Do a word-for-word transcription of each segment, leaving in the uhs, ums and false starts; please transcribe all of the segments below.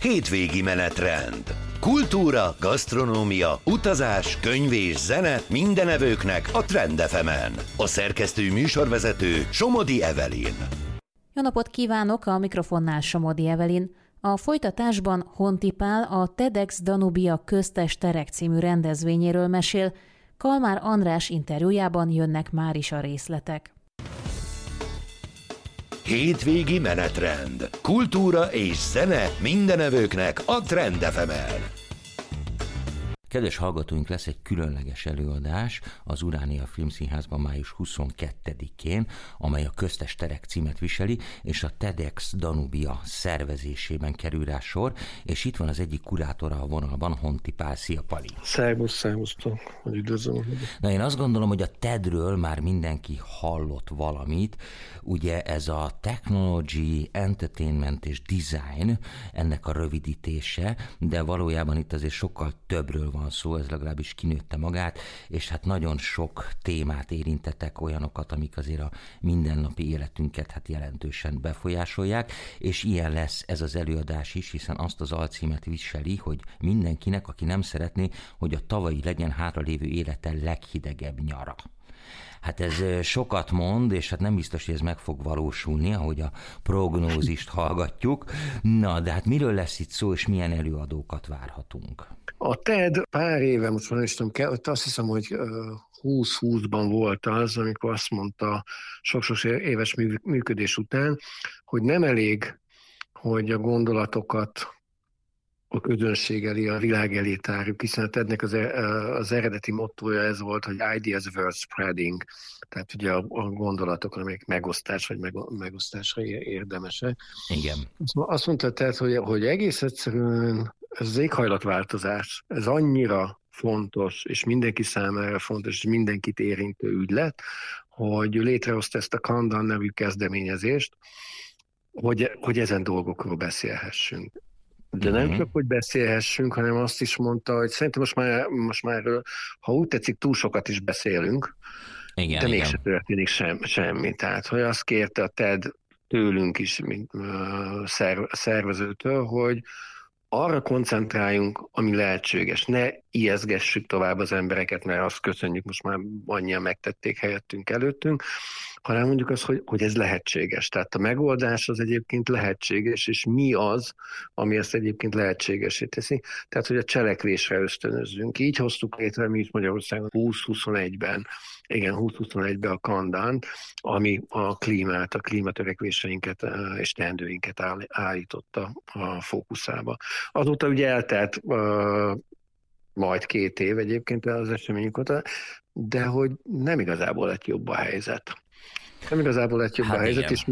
Hétvégi menetrend. Kultúra, gasztronómia, utazás, könyv és zene minden evőknek a Trend ef emen. A szerkesztő műsorvezető Somodi Evelyn. Jó napot kívánok, a mikrofonnál Somodi Evelyn. A folytatásban Honti Pál a TEDx Danubia köztes terek című rendezvényéről mesél, Kalmár András interjújában jönnek már is a részletek. Hétvégi menetrend. Kultúra és zene minden evőknek a Trend ef emen. Kedves hallgatóink, lesz egy különleges előadás az Uránia Filmszínházban május huszonkettedikén, amely a köztes terek címet viseli, és a TEDx Danubia szervezésében kerül rá sor, és itt van az egyik kurátora a vonalban, Honti Pál. Szia, Pali! Szervusz, szervusztok, hogy üdvözlöm. Na, én azt gondolom, hogy a TED-ről már mindenki hallott valamit, ugye ez a Technology, Entertainment és Design, ennek a rövidítése, de valójában itt azért sokkal többről van szó, ez legalábbis kinőtte magát, és hát nagyon sok témát érintettek, olyanokat, amik azért a mindennapi életünket hát jelentősen befolyásolják, és ilyen lesz ez az előadás is, hiszen azt az alcímet viseli, hogy mindenkinek, aki nem szeretné, hogy a tavalyi legyen hátralévő élete leghidegebb nyara. Hát ez sokat mond, és hát nem biztos, hogy ez meg fog valósulni, ahogy a prognózist hallgatjuk. Na, de hát miről lesz itt szó, és milyen előadókat várhatunk? A TED pár éve, most már is tudom, azt hiszem, hogy húsz-húszban volt az, amikor azt mondta sok-sok éves működés után, hogy nem elég, hogy a gondolatokat a közönség elé, a világ elé tárjuk, hiszen a TED-nek az, az eredeti mottója ez volt, hogy ideas worth spreading, tehát ugye a, a gondolatok, amelyek megosztás vagy meg, megosztásra érdemesek. Igen. Azt mondta TED, hogy, hogy egész egyszerűen ez az éghajlatváltozás, ez annyira fontos, és mindenki számára fontos, és mindenkit érintő ügylet, hogy létrehozta ezt a Kandan nevű kezdeményezést, hogy, hogy ezen dolgokról beszélhessünk. De nem csak, hogy beszélhessünk, hanem azt is mondta, hogy szerintem most már, most már ha úgy tetszik, túl sokat is beszélünk, igen, de igen. mégsem történik sem, semmi. Tehát, hogy azt kérte a TED tőlünk is, mint uh, szervezőtől, hogy arra koncentráljunk, ami lehetséges. Ne ijeszgessük tovább az embereket, mert azt köszönjük, most már annyian megtették helyettünk, előttünk, hanem mondjuk az, hogy, hogy ez lehetséges. Tehát a megoldás az egyébként lehetséges, és mi az, ami ezt egyébként lehetségesé teszi. Tehát, hogy a cselekvésre ösztönözzünk. Így hoztuk létre mi is Magyarországon húsz-huszonegyben, igen, húsz-huszonegyben a Kandánt, ami a klímát, a klímatörekvéseinket és teendőinket állította a fókuszába. Azóta ugye eltelt uh, majd két év egyébként az események óta, de hogy nem igazából lett jobb a helyzet. Nem igazából lett jobb hát a helyzet, igen. És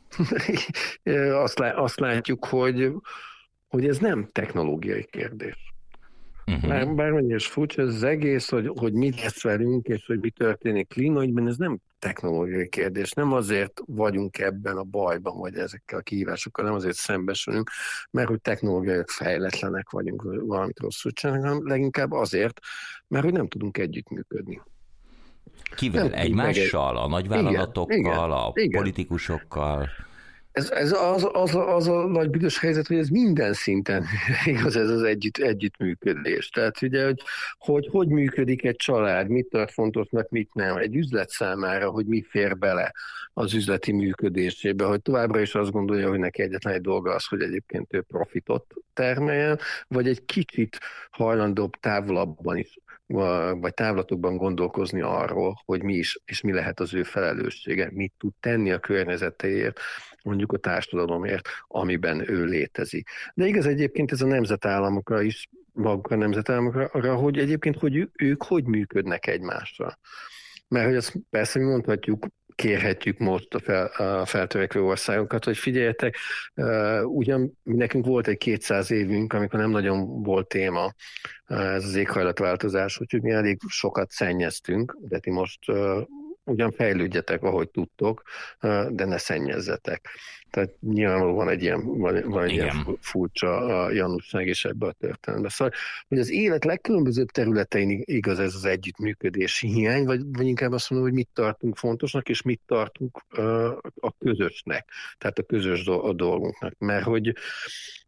mi azt, lá, azt látjuk, hogy, hogy ez nem technológiai kérdés. Uh-huh. Bár, bármennyire is furcsa ez az egész, hogy, hogy mit lesz velünk, és hogy mi történik klímaügyben, ez nem technológiai kérdés. Nem azért vagyunk ebben a bajban, vagy ezekkel a kihívásokkal, nem azért szembesülünk, mert hogy technológiai fejletlenek vagyunk, valamit rosszul csinálunk, hanem leginkább azért, mert hogy nem tudunk együttműködni. Kivel? Nem egymással? A nagyvállalatokkal? Igen, a igen, politikusokkal? Ez, ez az, az, az a nagy büdös helyzet, hogy ez minden szinten igaz, ez az együtt, együttműködés. Tehát ugye, hogy, hogy hogy működik egy család, mit tart fontosnak, mit nem. Egy üzlet számára, hogy mi fér bele az üzleti működésébe, hogy továbbra is azt gondolja, hogy neki egyetlen egy dolga az, hogy egyébként ő profitot termeljen, vagy egy kicsit hajlandóbb távolabban is, vagy távlatokban gondolkozni arról, hogy mi is, és mi lehet az ő felelőssége, mit tud tenni a környezetéért, mondjuk a társadalomért, amiben ő létezik. De igaz egyébként ez a nemzetállamokra is, maguk a nemzetállamokra, arra, hogy egyébként hogy ők hogy működnek egymással. Mert hogy azt persze mi mondhatjuk, kérhetjük most a, fel, a feltörekvő országokat, hogy figyeljetek, uh, ugyan nekünk volt egy kétszáz évünk, amikor nem nagyon volt téma uh, ez az éghajlatváltozás, úgyhogy mi elég sokat szennyeztünk, de ti most uh, ugyan fejlődjetek, ahogy tudtok, uh, de ne szennyezzetek. Tehát nyilvánvalóan van egy ilyen, van, van egy ilyen furcsa janusság is ebbe a történetbe. Szóval, hogy az élet legkülönbözőbb területein igaz ez az együttműködési hiány, vagy, vagy inkább azt mondom, hogy mit tartunk fontosnak, és mit tartunk uh, a közösnek, tehát a közös do- a dolgunknak. Mert hogy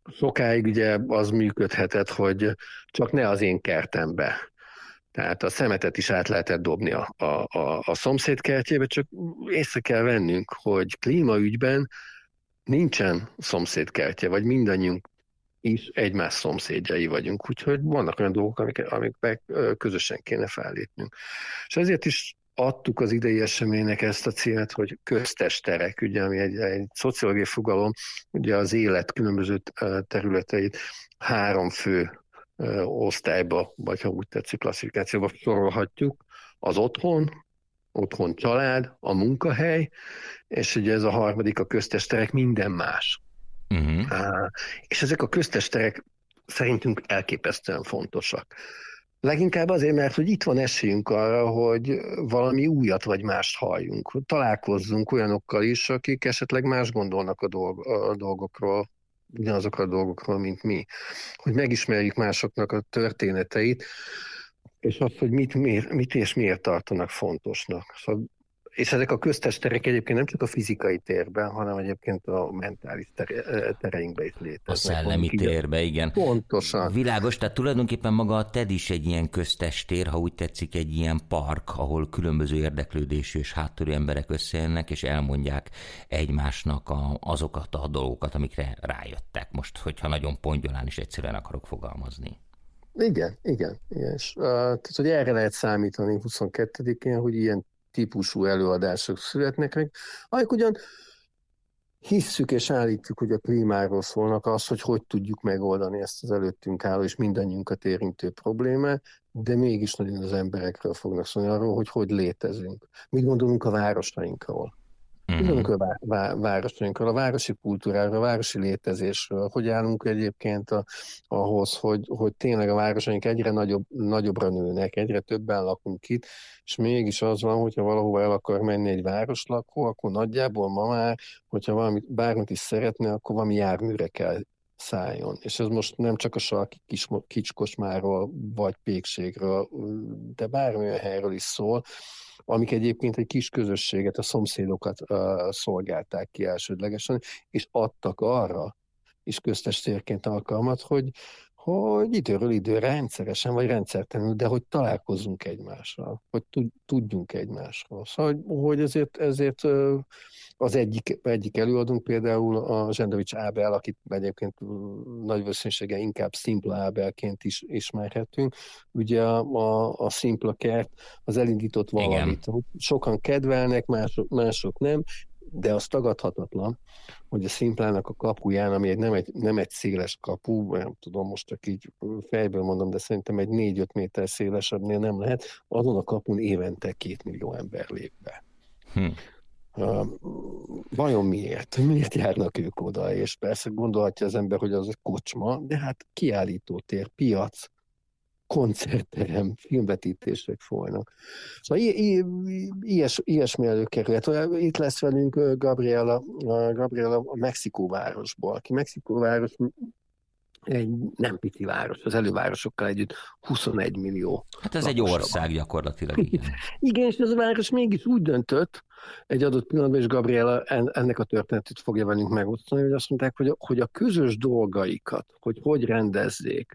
sokáig ugye az működhetett, hogy csak ne az én kertembe. Tehát a szemetet is át lehetett dobni a, a, a, a szomszéd kertjébe, csak észre kell vennünk, hogy klímaügyben nincsen szomszédkertje, vagy mindannyiunk is egymás szomszédjai vagyunk, úgyhogy vannak olyan dolgok, amik, amikbe közösen kéne fellépnünk. És ezért is adtuk az idei eseménynek ezt a címet, hogy köztes terek, ugye, ami egy, egy szociológiai fogalom, ugye az élet különböző területeit három fő osztályba, vagy ha úgy tetszik, klasszifikációba sorolhatjuk. Az otthon, otthon család, a munkahely, és ugye ez a harmadik, a köztes terek, minden más. Uh-huh. Uh, és ezek a köztes terek szerintünk elképesztően fontosak. Leginkább azért, mert hogy itt van esélyünk arra, hogy valami újat vagy mást halljunk, hogy találkozzunk olyanokkal is, akik esetleg más gondolnak a, dolg- a dolgokról, ugyanazokra a dolgokról, mint mi. Hogy megismerjük másoknak a történeteit, és azt, hogy mit, miért, mit és miért tartanak fontosnak. Szóval, és ezek a köztes terek egyébként nem csak a fizikai térben, hanem egyébként a mentális tereinkben is léteznek. A szellemi térben, igen. Pontosan. Világos, tehát tulajdonképpen maga a TED is egy ilyen köztes tér, ha úgy tetszik, egy ilyen park, ahol különböző érdeklődésű és háttérű emberek összejönnek, és elmondják egymásnak a, azokat a dolgokat, amikre rájöttek. Most, hogyha nagyon pongyolán is egyszerűen akarok fogalmazni. Igen, igen. igen. És, uh, tehát, hogy erre lehet számítani huszonkettedikén, hogy ilyen típusú előadások születnek meg, amik ugyan hisszük és állítjuk, hogy a klímáról szólnak, az, hogy hogy tudjuk megoldani ezt az előttünk álló és mindannyiunkat érintő problémát, de mégis nagyon az emberekről fognak szólni, arról, hogy hogy létezünk. Mit gondolunk a városainkról? Mit gondolunk a vá- vá- városainkról, a városi kultúráról, a városi létezésről, hogy állunk egyébként a, ahhoz, hogy, hogy tényleg a városaink egyre nagyobb, nagyobbra nőnek, egyre többen lakunk itt, és mégis az van, hogyha valahova el akar menni egy városlakó, akkor nagyjából ma már, hogyha valamit, bármit is szeretne, akkor valami járműre kell szálljon. És ez most nem csak a sarki kis, kicskosmáról vagy pékségről, de bármilyen helyről is szól, amik egyébként egy kis közösséget, a szomszédokat uh, szolgálták ki elsődlegesen, és adtak arra is köztes térként alkalmat, hogy, hogy időről időre rendszeresen, vagy rendszertelenül, de hogy találkozzunk egymással, hogy tudjunk egymásról. Szóval, hogy, hogy ezért, ezért uh, az egyik, egyik előadónk például a Zsendovics Ábel, akit egyébként nagy valószínűséggel inkább Szimpla Ábelként is ismerhetünk. Ugye a, a, a Szimpla kert az elindított valamit. Igen. Sokan kedvelnek, mások, mások nem, de az tagadhatatlan, hogy a Szimplának a kapuján, ami egy, nem, egy, nem egy széles kapu, nem tudom, most csak így fejből mondom, de szerintem egy négy-öt méter szélesebbnél nem lehet, azon a kapun évente két millió ember lép be. Hm. Uh, vajon miért? Miért járnak ők oda? És persze gondolhatja az ember, hogy az egy kocsma, de hát kiállítótér, piac, koncertterem, filmvetítések folynak. Szóval i- i- ilyes, ilyesmi előkerülhet. Itt lesz velünk Gabriela, Gabriela a Mexikóvárosból, aki Mexikóváros egy nem pici város, az elővárosokkal együtt huszonegy millió. Hát ez egy ország gyakorlatilag. Igen. Igen, és ez a város mégis úgy döntött egy adott pillanatban, és Gabriela ennek a történetét fogja velünk megosztani, hogy azt mondták, hogy a, hogy a közös dolgaikat, hogy hogy rendezzék,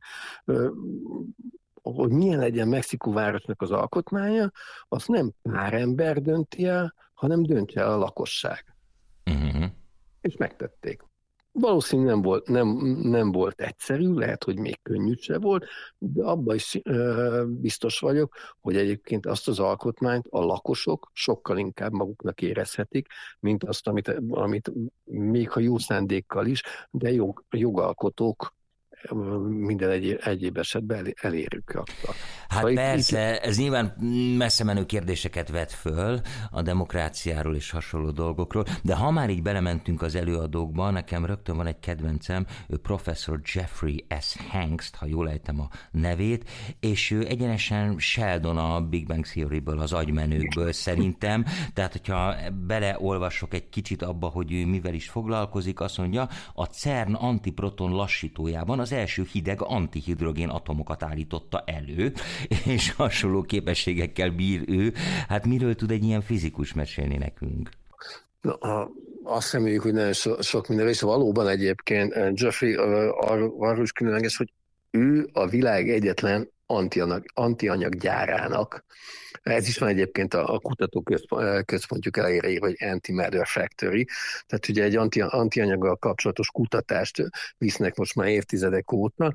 hogy milyen legyen Mexikó városnak az alkotmánya, azt nem pár ember dönti el, hanem döntse el a lakosság. Uh-huh. És megtették. Valószínűleg nem volt, nem, nem volt egyszerű, lehet, hogy még könnyű se volt, de abban is ö, biztos vagyok, hogy egyébként azt az alkotmányt a lakosok sokkal inkább maguknak érezhetik, mint azt, amit, amit még ha jó szándékkal is, de jog, jogalkotók minden egy, egyéb esetben elérjük. Hát szóval persze, itt... ez nyilván messze menő kérdéseket vet föl a demokráciáról és hasonló dolgokról, de ha már így belementünk az előadókba, nekem rögtön van egy kedvencem, ő professzor Jeffrey S. Hanks, ha jól ejtem a nevét, és ő egyenesen Sheldon a Big Bang Theory-ből, az agymenőkből szerintem, tehát hogyha beleolvasok egy kicsit abba, hogy ő mivel is foglalkozik, azt mondja, a CERN antiproton lassítójában az első hideg antihidrogén atomokat állította elő, és hasonló képességekkel bír ő. Hát miről tud egy ilyen fizikus mesélni nekünk? A, azt reméljük, hogy nagyon so, sok minden, és valóban egyébként Geoffrey arról is különleges, hogy ő a világ egyetlen antianyag, antianyag gyárának. Ez is van egyébként a, a kutatóközpontjuk elejére írva, hogy Anti-Matter Factory, tehát ugye egy anti, antianyaggal kapcsolatos kutatást visznek most már évtizedek óta,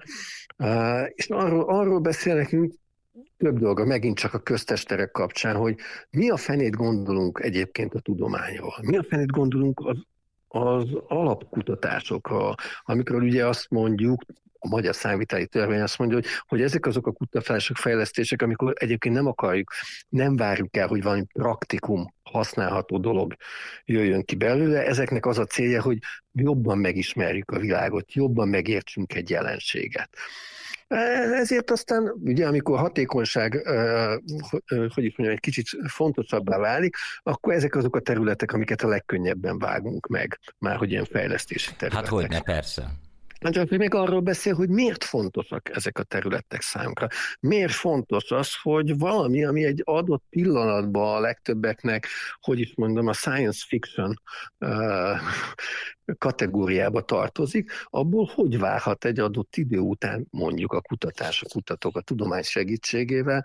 és arról, arról beszél nekünk több dolga, megint csak a köztesterek kapcsán, hogy mi a fenét gondolunk egyébként a tudományról, mi a fenét gondolunk az, az alapkutatásokról, amikor ugye azt mondjuk, a magyar számviteli törvény azt mondja, hogy, hogy ezek azok a kutatások, fejlesztések, amikor egyébként nem akarjuk, nem várjuk el, hogy valami praktikum, használható dolog jöjjön ki belőle. Ezeknek az a célja, hogy jobban megismerjük a világot, jobban megértsünk egy jelenséget. Ezért aztán, ugye, amikor a hatékonyság, hogy is mondjam, egy kicsit fontosabbá válik, akkor ezek azok a területek, amiket a legkönnyebben vágunk meg, már hogy ilyen fejlesztési területek. Hát hogyne, persze. Csak még arról beszél, hogy miért fontosak ezek a területek számunkra. Miért fontos az, hogy valami, ami egy adott pillanatban a legtöbbeknek, hogy is mondom, a science fiction uh, kategóriába tartozik, abból hogy válhat egy adott idő után mondjuk a kutatás, a kutatók, a tudomány segítségével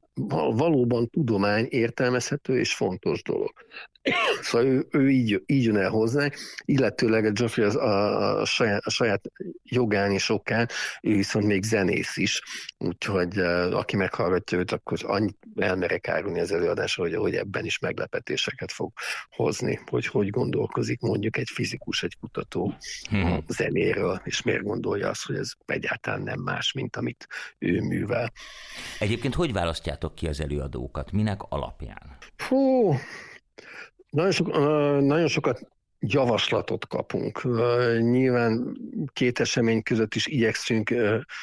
valóban tudomány értelmezhető és fontos dolog. Szóval ő, ő így, így jön el hozzánk, illetőleg a Geoffrey az a, a, saját, a saját jogán és okán, ő viszont még zenész is, úgyhogy aki meghallgatja őt, akkor annyit elmerek árulni az előadásra, hogy, hogy ebben is meglepetéseket fog hozni, hogy hogy gondolkozik mondjuk egy fizikus, egy kutató hmm. a zenéről, és miért gondolja azt, hogy ez egyáltalán nem más, mint amit ő művel. Egyébként hogy választjátok ki az előadókat? Minek alapján? Hú, nagyon, sok, nagyon sokat javaslatot kapunk. Nyilván két esemény között is igyekszünk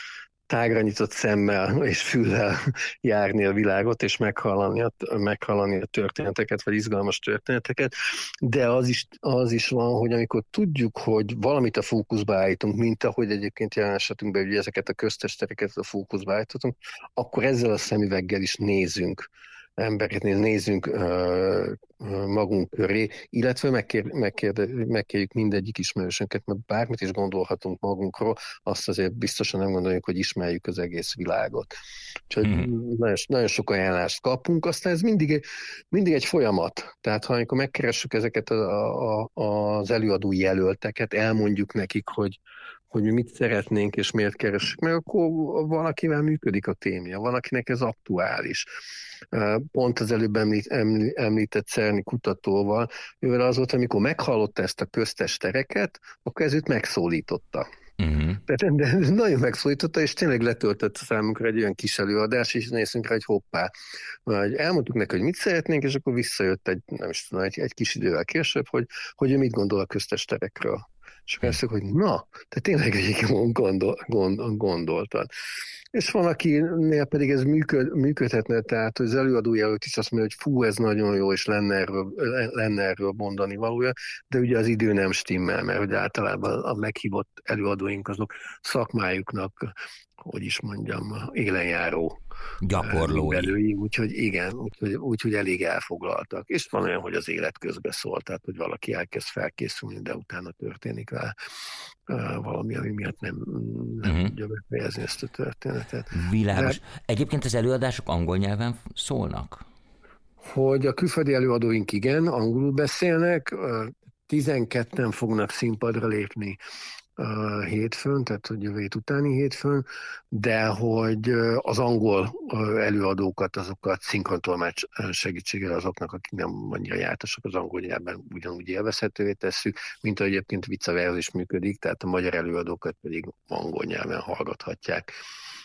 tágra nyitott szemmel és füllel járni a világot, és meghallani a, meghallani a történeteket, vagy izgalmas történeteket, de az is, az is van, hogy amikor tudjuk, hogy valamit a fókuszba állítunk, mint ahogy egyébként jelen esetünkben ugye ezeket a köztestereket a fókuszba állítottunk, akkor ezzel a szemüveggel is nézünk embereket, nézzünk uh, magunk köré, illetve megkér, megkér, megkérjük mindegyik ismerősünket, mert bármit is gondolhatunk magunkról, azt azért biztosan nem gondoljuk, hogy ismerjük az egész világot. Úgyhogy mm. nagyon, nagyon sok ajánlást kapunk, aztán ez mindig, mindig egy folyamat. Tehát ha amikor megkeressük ezeket a, a, az előadó jelölteket, elmondjuk nekik, hogy hogy mi mit szeretnénk, és miért keressük meg, akkor valakivel működik a témja, van, akinek ez aktuális. Pont az előbb említ, említett Cerny kutatóval, ővel az volt, amikor meghallotta ezt a köztestereket, akkor ez őt megszólította. Uh-huh. De, de nagyon megszólította, és tényleg letöltött számunkra egy olyan kis előadás, és nézzünk rá, hogy hoppá. Vagy elmondtuk neki, hogy mit szeretnénk, és akkor visszajött egy, nem is tudom, egy, egy kis idővel később, hogy, hogy ő mit gondol a köztesterekről. És akkor azt mondjuk, hogy na, te tényleg egyébként gondol, gondol, gondoltad. És van, akinél pedig ez működ, működhetne, tehát az előadójelölt is azt mondja, hogy fú, ez nagyon jó, és lenne erről, lenne erről mondani valója, de ugye az idő nem stimmel, mert hogy általában a meghívott előadóink azok szakmájuknak, hogy is mondjam, élenjáró gyakorlói. Belői, úgyhogy igen, úgyhogy, úgyhogy elég elfoglaltak. És van olyan, hogy az élet közben szól, tehát hogy valaki elkezd felkészülni, de utána történik vele valami, ami miatt nem, nem uh-huh. tudja befejezni ezt a történetet. Világos. De, Egyébként az előadások angol nyelven szólnak? Hogy a külföldi előadóink igen, angolul beszélnek, tizenketten fognak színpadra lépni Uh, hétfőn, tehát hogy jövő hét utáni hétfőn, de hogy uh, az angol uh, előadókat, azokat szinkrontolmács segítségével azoknak, akik nem annyira jártasak az angol nyelven, ugyanúgy élvezhetővé tesszük, mint ahogy egyébként vice versa is működik, tehát a magyar előadókat pedig angol nyelven hallgathatják,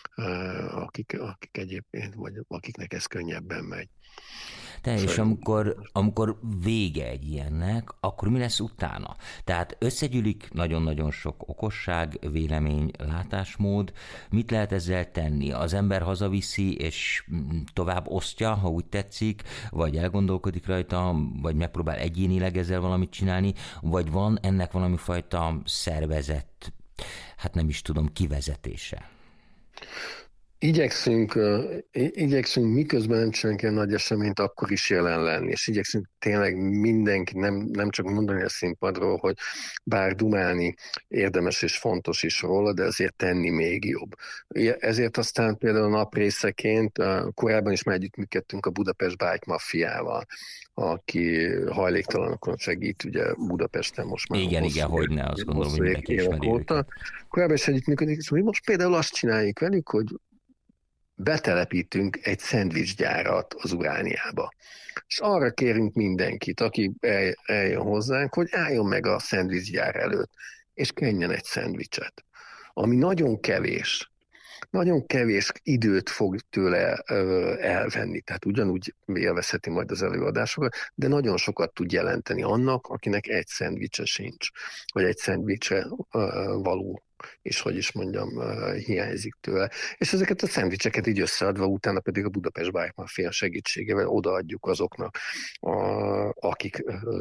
uh, akik, akik egyébként, vagy akiknek ez könnyebben megy. Te, és amikor, amikor vége egy ilyennek, akkor mi lesz utána? Tehát összegyűlik nagyon-nagyon sok okosság, vélemény, látásmód. Mit lehet ezzel tenni? Az ember hazaviszi, és tovább osztja, ha úgy tetszik, vagy elgondolkodik rajta, vagy megpróbál egyénileg ezzel valamit csinálni, vagy van ennek valami fajta szervezett, hát nem is tudom, kivezetése? Igyekszünk, igyekszünk miközben nem csinálunk ilyen nagy eseményt, akkor is jelen lenni, és igyekszünk tényleg mindenki, nem, nem csak mondani a színpadról, hogy bár dumálni érdemes és fontos is róla, de azért tenni még jobb. Ezért aztán például a naprészeként korábban is már együttműködtünk a Budapest Bike Mafiával, aki hajléktalanokon segít, ugye Budapesten most már. Igen, igen, hogy ne, azt gondolom, hogy mindenki ismeri őket. Korábban is együttműködik, szóval most például azt csináljuk velük, hogy betelepítünk egy szendvicsgyárat az Urániába. És arra kérünk mindenkit, aki el, eljön hozzánk, hogy álljon meg a szendvicsgyár előtt, és kenjen egy szendvicset. Ami nagyon kevés. Nagyon kevés időt fog tőle ö, elvenni, tehát ugyanúgy élvezheti majd az előadásokat, de nagyon sokat tud jelenteni annak, akinek egy szendvicse sincs, vagy egy szendvicse ö, való, és hogy is mondjam, hiányzik tőle. És ezeket a szendvicseket így összeadva, utána pedig a Budapest Bike Mafia segítségével odaadjuk azoknak, a, akik,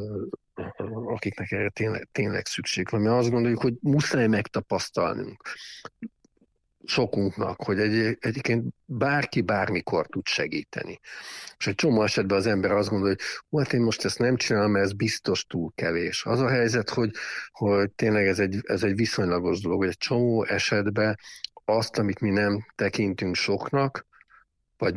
akiknek erre tényleg, tényleg szükség van. Mert azt gondoljuk, hogy muszáj megtapasztalnunk sokunknak, hogy egy, egyébként bárki bármikor tud segíteni. És egy csomó esetben az ember azt gondolja, hogy hát én most ezt nem csinálom, mert ez biztos túl kevés. Az a helyzet, hogy, hogy tényleg ez egy, ez egy viszonylagos dolog, hogy egy csomó esetben azt, amit mi nem tekintünk soknak, vagy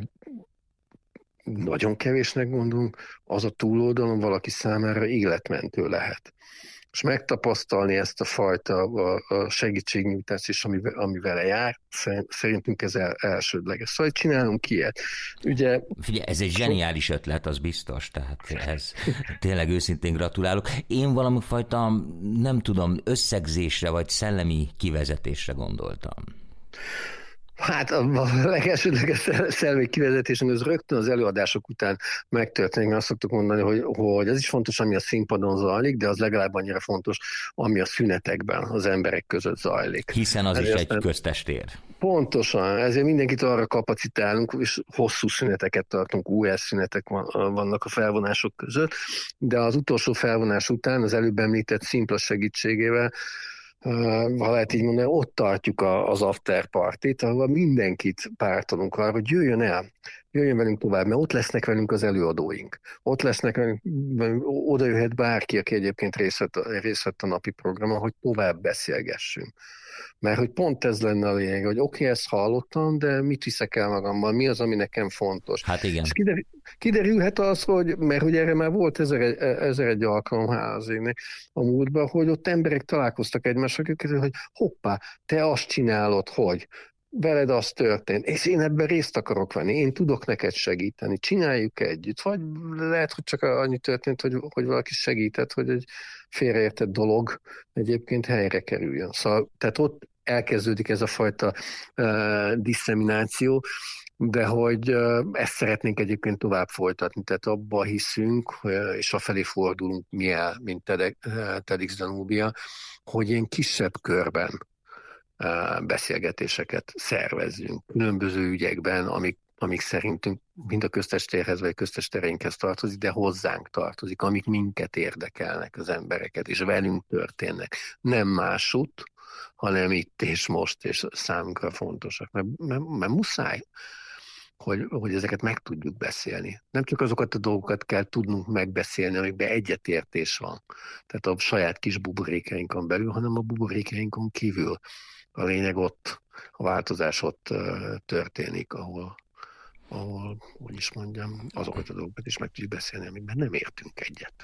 nagyon kevésnek gondolunk, az a túloldalon valaki számára életmentő lehet. És megtapasztalni ezt a fajta segítségnyújtást is, ami, ami vele jár, szerintünk ez el, elsődleges. Szóval csinálunk ilyet. Ugye, Figyelj, ez egy zseniális ötlet, az biztos, tehát ez tényleg őszintén gratulálok. Én valami fajta, nem tudom, összegzésre vagy szellemi kivezetésre gondoltam. Hát a legelsődleges szellemi kivezetésen az rögtön az előadások után megtörténik, mert azt szoktuk mondani, hogy, hogy ez is fontos, ami a színpadon zajlik, de az legalább annyira fontos, ami a szünetekben az emberek között zajlik. Hiszen az ezért is egy köztestér. Pontosan, ezért mindenkit arra kapacitálunk, és hosszú szüneteket tartunk, u es szünetek vannak a felvonások között, de az utolsó felvonás után az előbb említett szimpla segítségével, ha lehet így mondani, ott tartjuk az after partit, ahol mindenkit pártolunk arra, hogy jöjjön el, jöjjön velünk tovább, mert ott lesznek velünk az előadóink. Ott lesznek velünk, oda jöhet bárki, aki egyébként részt vett, részt vett a napi programon, hogy tovább beszélgessünk. Mert hogy pont ez lenne a lényeg, hogy oké, okay, ezt hallottam, de mit viszek el magammal, mi az, ami nekem fontos. Hát igen. És kiderül, kiderülhet az, hogy, mert hogy erre már volt ezer, ezer egy alkalom házének a múltban, hogy ott emberek találkoztak egymással, hogy hoppá, te azt csinálod, hogy veled az történt, és én ebben részt akarok venni, én tudok neked segíteni, csináljuk együtt, vagy lehet, hogy csak annyi történt, hogy, hogy valaki segített, hogy egy félreértett dolog egyébként helyre kerüljön. Szóval, tehát ott elkezdődik ez a fajta uh, disszemináció, de hogy uh, ezt szeretnénk egyébként tovább folytatni, tehát abba hiszünk, uh, és afelé fordulunk mi el, mint TEDx Danubia, hogy ilyen kisebb körben beszélgetéseket szervezzünk különböző ügyekben, amik, amik szerintünk mind a köztestérhez vagy köztestereinkhez tartozik, de hozzánk tartozik, amik minket érdekelnek az embereket, és velünk történnek. Nem másút, hanem itt és most, és számunkra fontosak, mert, mert, mert muszáj, hogy, hogy ezeket meg tudjuk beszélni. Nem csak azokat a dolgokat kell tudnunk megbeszélni, amikben egyetértés van, tehát a saját kis buborékainkon belül, hanem a buborékainkon kívül. A lényeg ott, a változás ott történik, ahol, ahol, úgy is mondjam, azokat a dolgokat is meg tudjuk beszélni, amikben nem értünk egyet.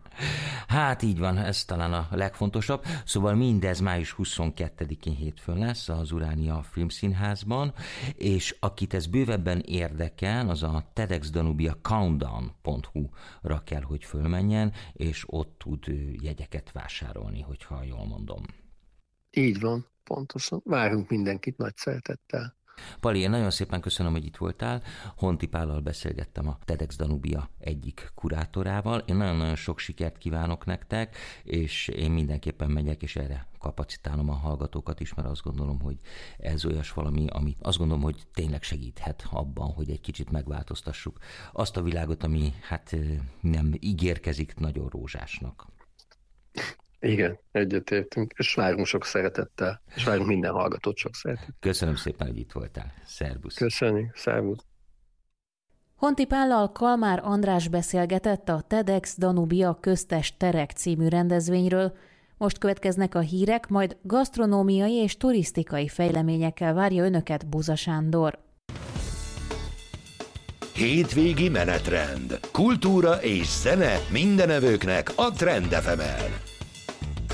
Hát így van, ez talán a legfontosabb. Szóval mindez május huszonkettedikén hétfőn lesz az Uránia Filmszínházban, és akit ez bővebben érdekel, az a TEDxDanubia countdown pont hu-ra kell, hogy fölmenjen, és ott tud jegyeket vásárolni, hogyha jól mondom. Így van. Pontosan. Várunk mindenkit nagy szeretettel. Pali, én nagyon szépen köszönöm, hogy itt voltál. Honti Pállal beszélgettem, a TEDx Danubia egyik kurátorával. Én nagyon-nagyon sok sikert kívánok nektek, és én mindenképpen megyek, és erre kapacitálom a hallgatókat is, mert azt gondolom, hogy ez olyas valami, amit azt gondolom, hogy tényleg segíthet abban, hogy egy kicsit megváltoztassuk azt a világot, ami hát nem ígérkezik nagyon rózsásnak. Igen, egyetértünk, és várunk sok szeretettel, és várunk minden hallgatót sok szeretettel. Köszönöm szépen, hogy itt voltál. Szervusz. Köszönjük, szervusz. Honti Pállal Kalmár András beszélgetett a TEDx Danubia Köztes Terek című rendezvényről. Most következnek a hírek, majd gasztronómiai és turisztikai fejleményekkel várja önöket Buza Sándor. Hétvégi menetrend. Kultúra és zene mindenevőknek a Trend ef emen.